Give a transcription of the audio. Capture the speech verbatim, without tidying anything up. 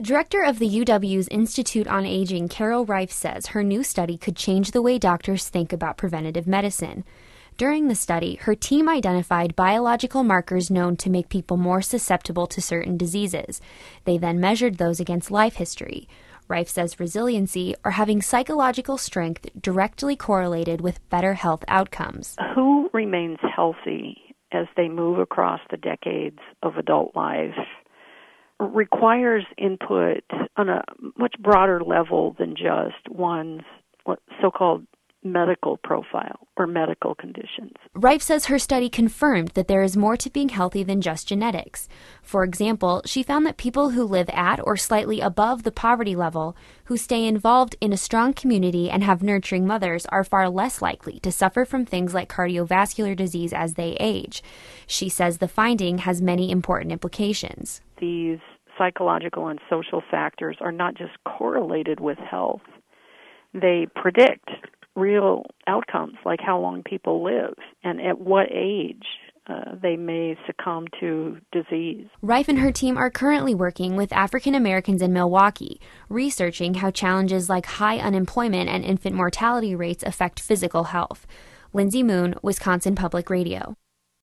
Director of the U W's Institute on Aging, Carol Reif, says her new study could change the way doctors think about preventative medicine. During the study, her team identified biological markers known to make people more susceptible to certain diseases. They then measured those against life history. Reif says resiliency, or having psychological strength, directly correlated with better health outcomes. Who remains healthy as they move across the decades of adult life requires input on a much broader level than just one's so-called medical profile or medical conditions. Reif says her study confirmed that there is more to being healthy than just genetics. For example, she found that people who live at or slightly above the poverty level, who stay involved in a strong community and have nurturing mothers, are far less likely to suffer from things like cardiovascular disease as they age. She says the finding has many important implications. These psychological and social factors are not just correlated with health. They predict real outcomes, like how long people live and at what age uh, they may succumb to disease. Reif and her team are currently working with African Americans in Milwaukee, researching how challenges like high unemployment and infant mortality rates affect physical health. Lindsay Moon, Wisconsin Public Radio.